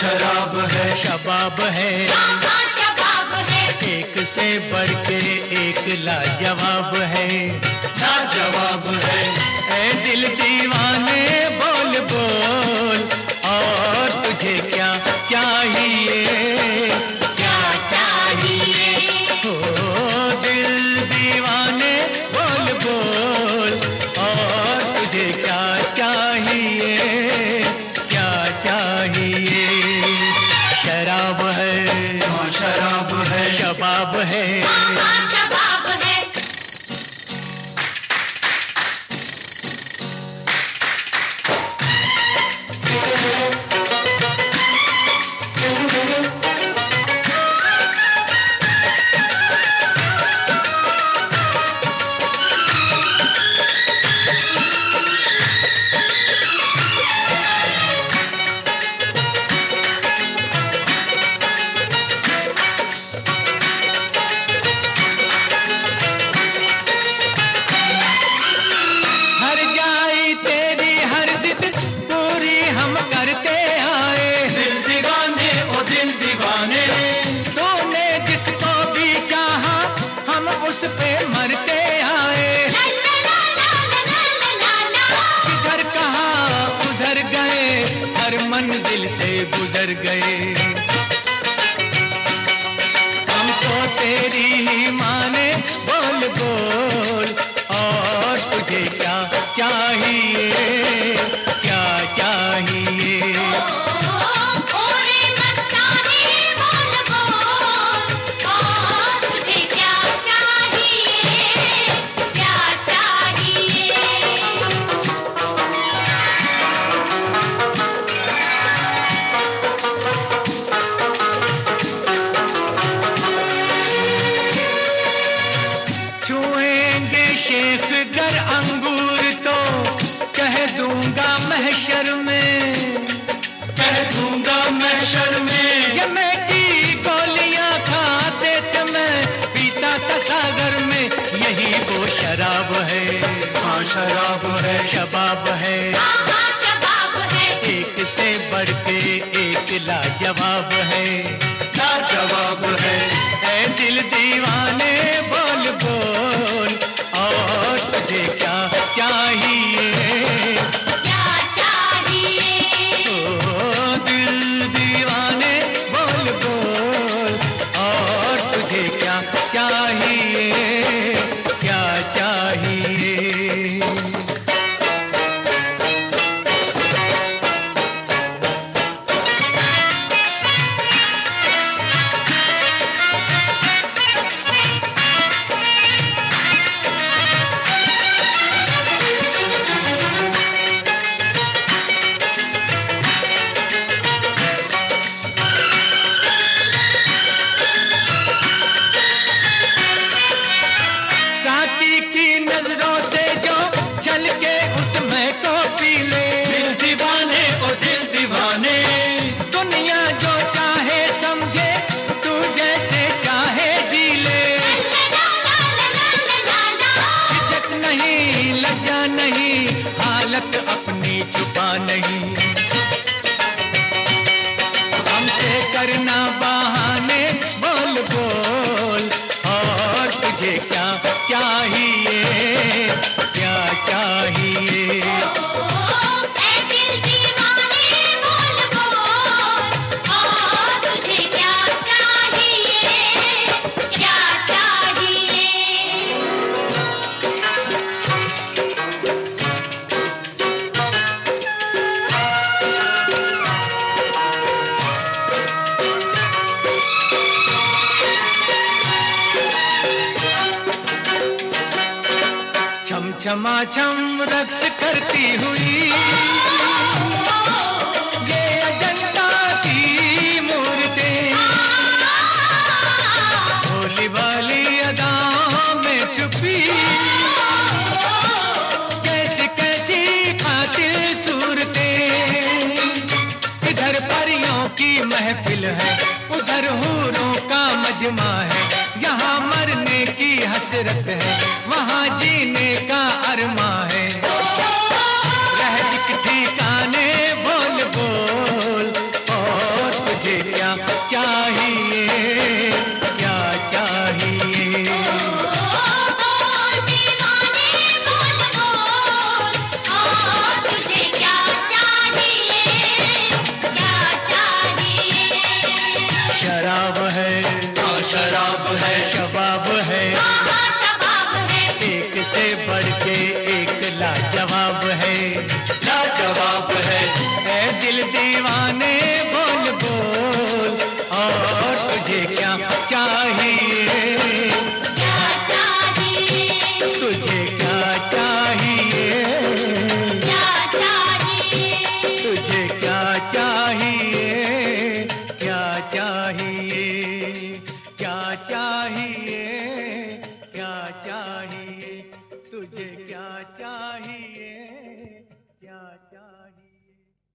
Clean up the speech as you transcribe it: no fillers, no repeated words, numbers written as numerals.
शराब है, शबाब है, शबाब है, एक से बढ़ के एक लाजवाब है, लाजवाब है। ऐ दिल दीवाने बोल बोल, और तुझे क्या चाहिए, क्या चाहिए? ओ दिल दीवाने बोल बोल, और तुझे क्या चाहिए, क्या चाहिए? शराब है, हाँ शराब है, शबाब है, शबाब है। हर जाई तेरी हर जिद पूरी हम करते आए, दिल दीवाने ओ दिल दीवाने, तूने जिसको भी चाहा हम उस पे मरते आए, जिधर कहा उधर गए, हर मंजिल से गुजर गए, हमको तेरी ही माने बोल बोल, और तुझे क्या चाहिए, क्या चाहिए? ओरे मस्तानी बोल बोल, और तुझे क्या चाहिए, क्या चाहिए? छुएंगे शेख गर अंगूर तो कह दूंगा महशर में, कह दूंगा महशर में। ये मैं की गोलियां खाते थे मैं पीता था सागर में, यही वो शराब है, हाँ शराब है, शबाब है, शबाब है, एक से बढ़ के एक लाजवाब है, लाजवाब है। ऐ दिल दीवाने बोल बोल, और तुझे क्या चाहिए, क्या चाहिए? ओ दिल दीवाने बोल बोल, और तुझे क्या चाहिए, क्या चाहिए? साकी की नजरों से जो झलके उसमें को पी ले, दिल दीवाने ओ दिल दीवाने, दुनिया जो चाहे समझे, तू जैसे चाहे जी ले, झिझक नहीं लज्जा नहीं, हालत अपनी छुपा नहीं, हमसे करना बहाने बोल बोल, और तुझे क्या चाहिए, क्या चाहिए? ऐ दिल दीवाने बोल बोल, और तुझे क्या चाहिए, क्या चाहिए? छम छमा छम रक्स करती हुई ये अजंता की मूर्तें, भोली भाली अदाओं में छुपी कैसी कैसी कातिल सूरतें, इधर परियों की महफिल है, उधर हूरों का मजमा है, यहाँ मरने की हसरत है, वहाँ जीने का अरमा है, रह एक ठिकाने बोल बोल, और शराब है, शबाब है, हाँ शबाब है, एक से बढ़ के एक लाजवाब है, लाजवाब है। ऐ दिल दीवाने बोल बोल, और तुझे क्या चाहिए, क्या चाहिए, तुझे क्या चाहिए, क्या चाहिए, तुझे क्या चाहिए, क्या चाहिए, क्या चाहिए।